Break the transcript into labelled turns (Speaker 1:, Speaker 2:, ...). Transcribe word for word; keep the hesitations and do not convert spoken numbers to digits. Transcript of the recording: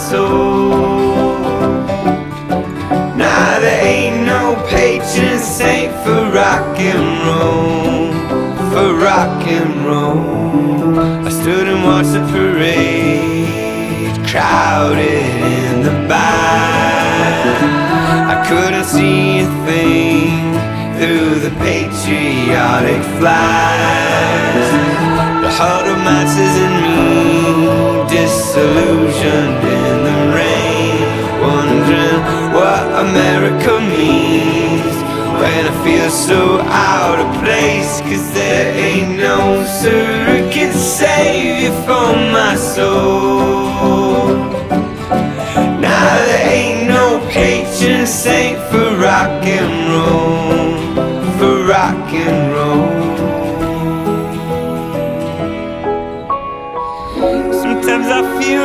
Speaker 1: soul. Now there ain't no patron saint for rock and roll, for rock and roll. I stood and watched the parade, crowded in the back. I couldn't see a thing through the patriotic flags. The huddled masses and me, disillusioned in the rain, wondering what America means when I feel so out of place. Cause there ain't no surrogate savior for my soul.